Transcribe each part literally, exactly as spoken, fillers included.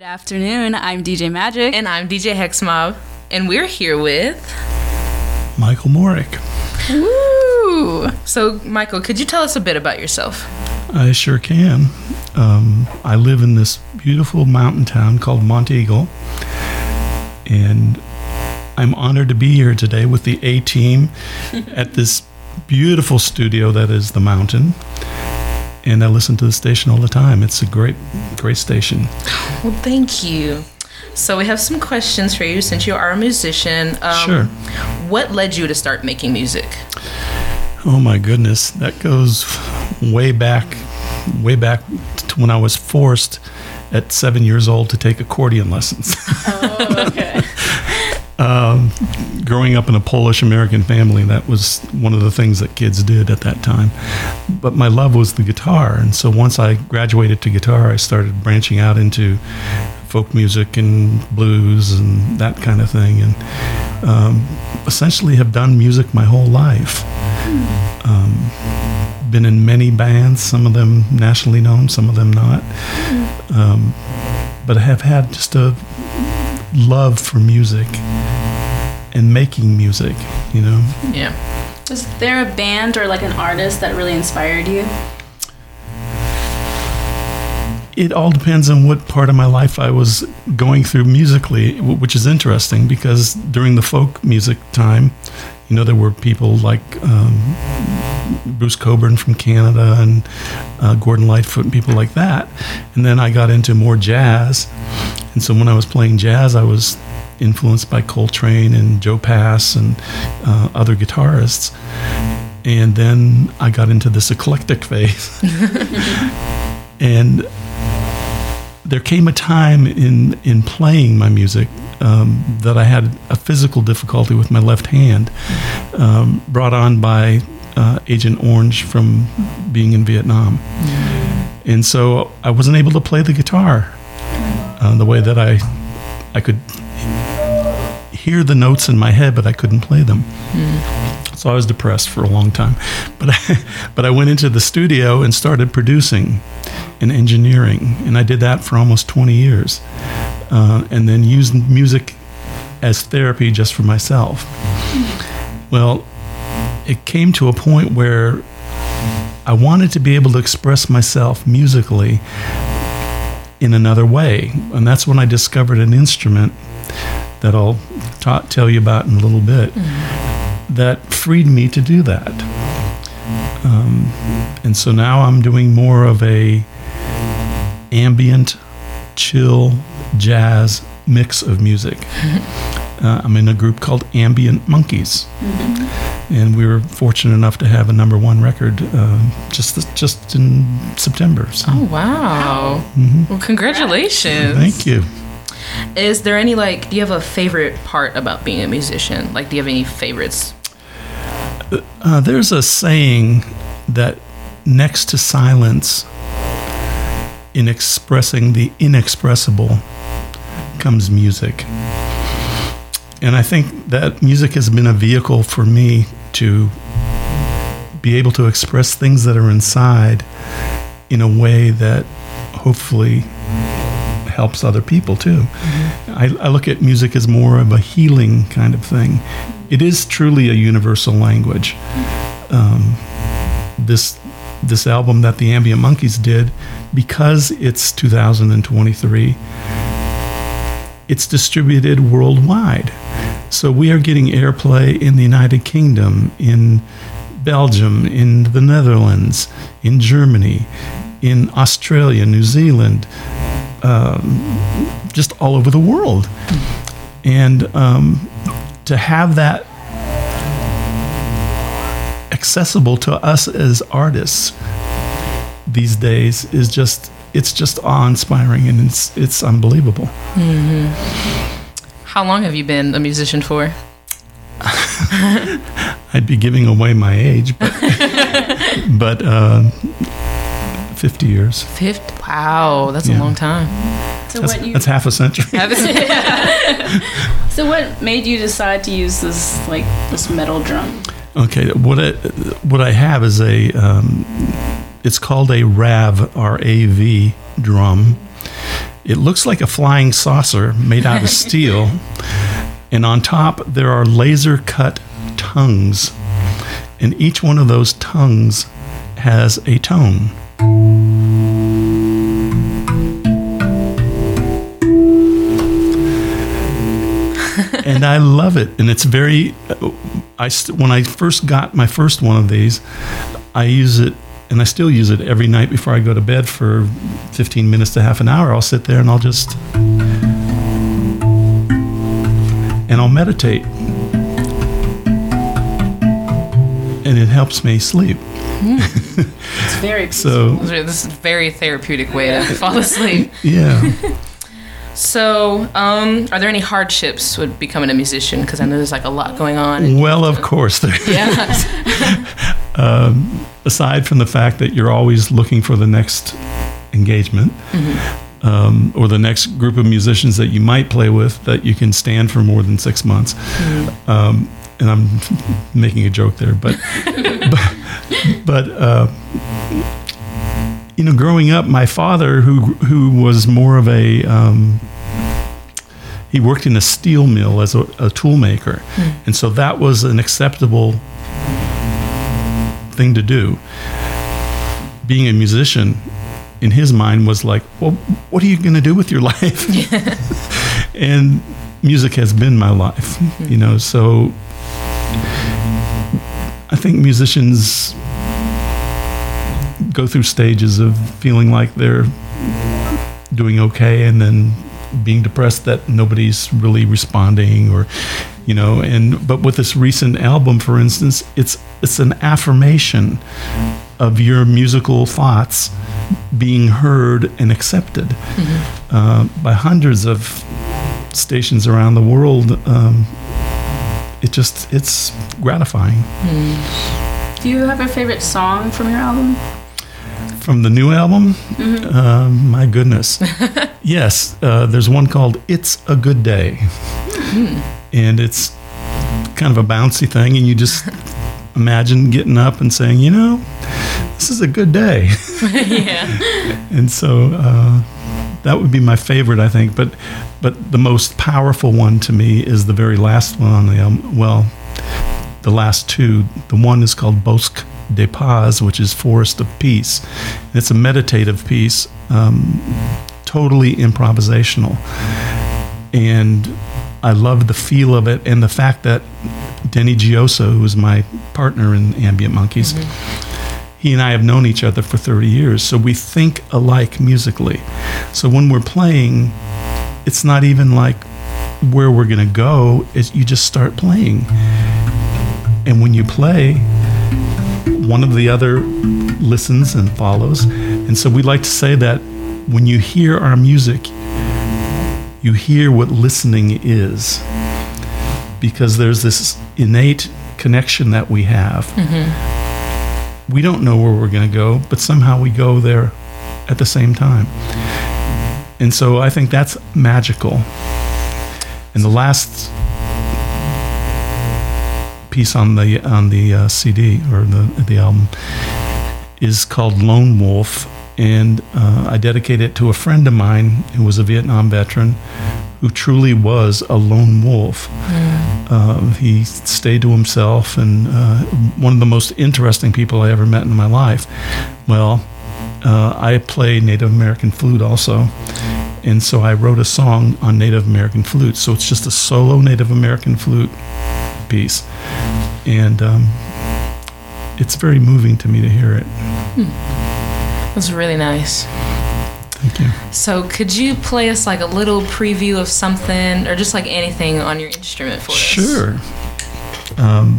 afternoon. I'm D J Magic. And I'm D J Hexmob. And we're here with... Michael Morick. Woo! So, Michael, could you tell us a bit about yourself? I sure can. Um, I live in this beautiful mountain town called Monteagle. And I'm honored to be here today with the A-Team at this beautiful studio that is The Mountain. And I listen to the station all the time. It's a great, great station. Well, thank you. So we have some questions for you since you are a musician. Um, sure. What led you to start making music? Oh, my goodness. That goes way back, way back to when I was forced at seven years old to take accordion lessons. Oh, okay. Um, growing up in a Polish-American family, that was one of the things that kids did at that time. But my love was the guitar, and so once I graduated to guitar, I started branching out into folk music and blues and that kind of thing, and um, essentially have done music my whole life. Um, been in many bands, some of them nationally known, some of them not. Um, but I have had just a love for music and making music, you know. Yeah. Was there a band or like an artist that really inspired you? It all depends on what part of my life I was going through musically, which is interesting because during the folk music time, you know, there were people like um, Bruce Cockburn from Canada and uh, Gordon Lightfoot and people like that. And then I got into more jazz. And so when I was playing jazz, I was influenced by Coltrane and Joe Pass and uh, other guitarists. And then I got into this eclectic phase. And there came a time in, in playing my music um, that I had a physical difficulty with my left hand, um, brought on by uh, Agent Orange from being in Vietnam. Mm-hmm. And so I wasn't able to play the guitar uh, the way that I I could hear the notes in my head, but I couldn't play them. Mm-hmm. So I was depressed for a long time. But I, but I went into the studio and started producing and engineering, and I did that for almost twenty years, uh, and then used music as therapy just for myself. Well, it came to a point where I wanted to be able to express myself musically in another way, and that's when I discovered an instrument that I'll ta- tell you about in a little bit, mm-hmm. that freed me to do that. Um, and so now I'm doing more of a ambient, chill, jazz mix of music. Mm-hmm. Uh, I'm in a group called Ambient Monkeys, mm-hmm. and we were fortunate enough to have a number one record uh, just this, just in September. So. Oh, wow. Mm-hmm. Well, congratulations. Thank you. Is there any, like, do you have a favorite part about being a musician? Like, do you have any favorites? Uh, there's a saying that next to silence, in expressing the inexpressible, comes music. And I think that music has been a vehicle for me to be able to express things that are inside in a way that hopefully helps other people too. Mm-hmm. I, I look at music as more of a healing kind of thing. It is truly a universal language. Um, this this album that the Ambient Monkeys did, because it's two thousand twenty-three, it's distributed worldwide. So we are getting airplay in the United Kingdom, in Belgium, in the Netherlands, in Germany, in Australia, New Zealand, um, just all over the world. And um, to have that accessible to us as artists these days is just, it's just awe-inspiring, and it's it's unbelievable. Mm-hmm. How long have you been a musician for? I'd be giving away my age, but, but uh, fifty years. fifty? Wow, that's yeah. a long time. So that's, what you, that's half a century. So what made you decide to use this, like, this metal drum? Okay, what I, what I have is a, um, it's called a R A V, R A V drum, It looks like a flying saucer made out of steel, and on top there are laser cut tongues, and each one of those tongues has a tone. And I love it, and it's very. I st- when I first got my first one of these, I use it, and I still use it every night before I go to bed for fifteen minutes to half an hour. I'll sit there and I'll just and I'll meditate, and it helps me sleep. Mm. It's very so. This is a very therapeutic way to fall asleep. Yeah. So, um, are there any hardships with becoming a musician? Because I know there's like a lot going on. Well, of course there yeah. is. um, aside from the fact that you're always looking for the next engagement, mm-hmm. um, or the next group of musicians that you might play with that you can stand for more than six months. Mm-hmm. Um, and I'm making a joke there, but but, but uh, you know, growing up, my father, who who was more of a, um, he worked in a steel mill as a, a tool maker, mm. and so that was an acceptable thing to do. Being a musician, in his mind, was like, well, what are you going to do with your life? Yeah. And music has been my life, mm-hmm. you know, so I think musicians go through stages of feeling like they're doing okay and then being depressed that nobody's really responding, or you know, and but with this recent album, for instance, it's it's an affirmation of your musical thoughts being heard and accepted mm-hmm. uh, by hundreds of stations around the world. Um, it just it's gratifying. Mm. Do you have a favorite song from your album? From the new album? Mm-hmm. Uh, my goodness. Yes, uh, there's one called It's a Good Day. Mm. And it's kind of a bouncy thing, and you just imagine getting up and saying, you know, this is a good day. Yeah. And so uh, that would be my favorite, I think. But, but the most powerful one to me is the very last one on the album. Well, the last two. The one is called Bosque de Paz, which is Forest of Peace. It's a meditative piece, um, totally improvisational. And I love the feel of it and the fact that Denny Gioso, who is my partner in Ambient Monkeys, mm-hmm. he and I have known each other for thirty years, so we think alike musically. So when we're playing, it's not even like where we're going to go, it's, you just start playing. And when you play, one of the other listens and follows. And so we like to say that when you hear our music, you hear what listening is, because there's this innate connection that we have. Mm-hmm. We don't know where we're going to go, but somehow we go there at the same time. And so I think that's magical. And the last piece on the on the uh, C D or the the album is called Lone Wolf, and uh, I dedicate it to a friend of mine who was a Vietnam veteran who truly was a lone wolf. Mm. Uh, he stayed to himself, and uh, one of the most interesting people I ever met in my life. Well, uh, I play Native American flute also, and so I wrote a song on Native American flute. So it's just a solo Native American flute piece, and um, it's very moving to me to hear it. Hmm. That's really nice. Thank you. So could you play us like a little preview of something, or just like anything on your instrument for us? Sure. Um,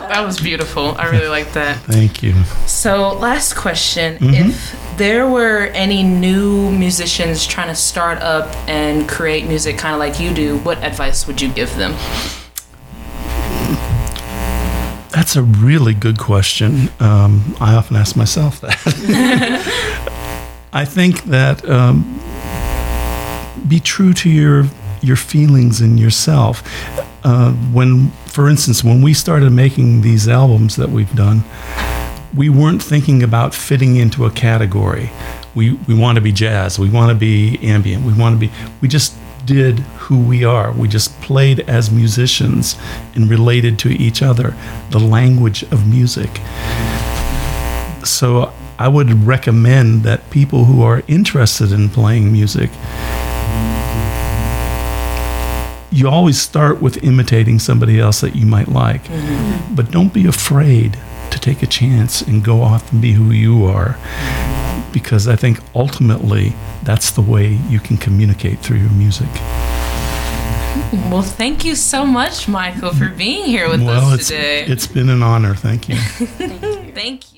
That was beautiful. I really like that. Thank you. So, last question. Mhm. If there were any new musicians trying to start up and create music kind of like you do, what advice would you give them? That's a really good question. Um, I often ask myself that. I think that um, be true to your your feelings and yourself. Uh, when, for instance, when we started making these albums that we've done, we weren't thinking about fitting into a category. We we want to be jazz. We want to be ambient. We want to be. We just did who we are. We just played as musicians and related to each other, the language of music. So I would recommend that people who are interested in playing music, you always start with imitating somebody else that you might like, mm-hmm. but don't be afraid to take a chance and go off and be who you are, because I think ultimately that's the way you can communicate through your music. Well, thank you so much, Michael, for being here with well, us today. It's, it's been an honor. Thank you. Thank you.